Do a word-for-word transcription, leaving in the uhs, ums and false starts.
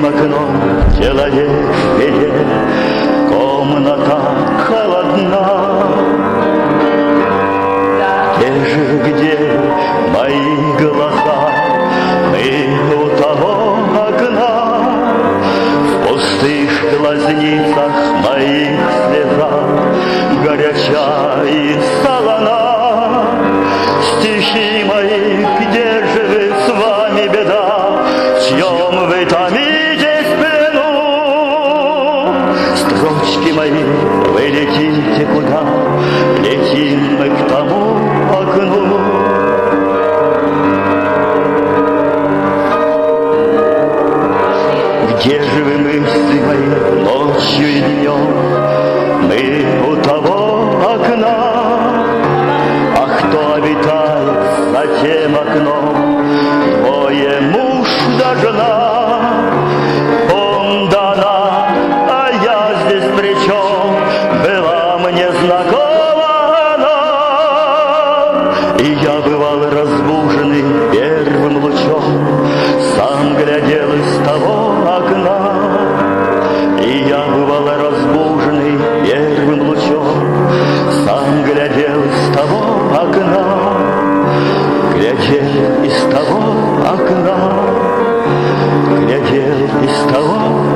окном человек сидит, комната холодна. Где же, где мои глаза? Мы у того окна. В пустых глазницах моих слеза горяча и солона. Стихи мои, где же вы, с вами беда? В чьем вы томитесь плену? Строчки мои, вы летите куда? Летим мы к тому окну. Где же вы, мысли мои, ночью и днем? Мы у того окна. А кто обитает за тем окном? Двое, муж да жена. Он да она, а я здесь при чем? Была мне знакома она. И я бывал разбуженный первым лучом, сам глядел из того окна. И я бывал разбуженный первым лучом, сам глядел из того окна. Глядел из того окна, глядел из того